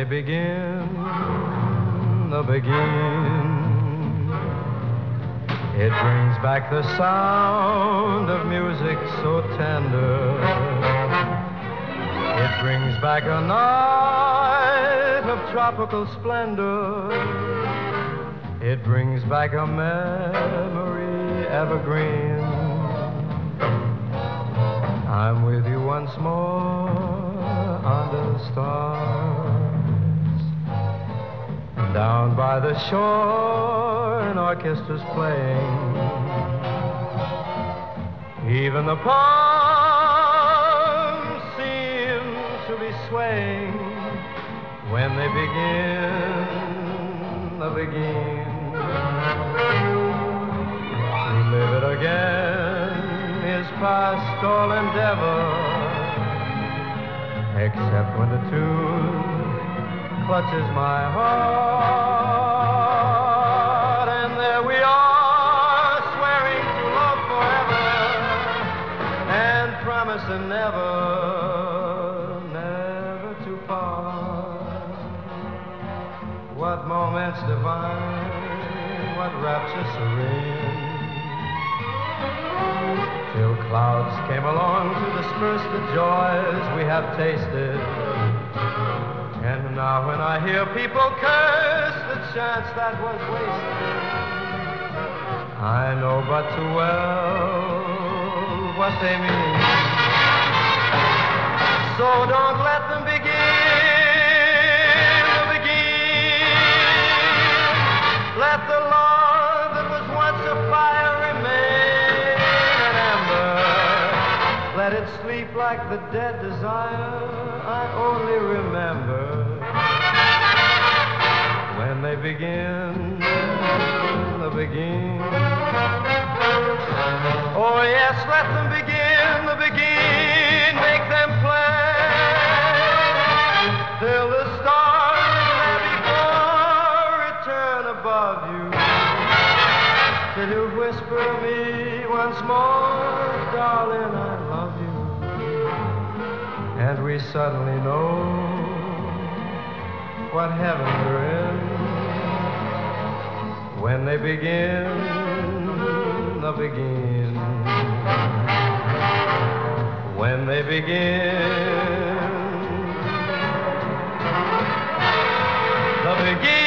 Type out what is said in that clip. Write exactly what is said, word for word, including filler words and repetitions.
begin, the begin, it brings back the sound of music so tender. It brings back a night of tropical splendor. It brings back a memory evergreen. I'm with you once more under the stars. Down by the shore, an orchestra's playing. Even the palms seem to be swaying when they begin, the begin. To live it again is past all endeavor, except when the tune clutches my heart, and there we are, swearing to love forever, and promising never, never to part. What moments divine, what rapture serene, till clouds came along to disperse the joys we have tasted. And now when I hear people curse the chance that was wasted, I know but too well what they mean. So don't let them begin, begin. Let the love that was once a fire remain an ember. Let it sleep like the dead desire I only remember when they begin, the begin. Oh yes, let them begin, the begin. Make them play till the stars there before return above you, till you whisper me once more, darling, I love you. And we suddenly know what heaven we're in when they begin, the begin. When they begin, the begin.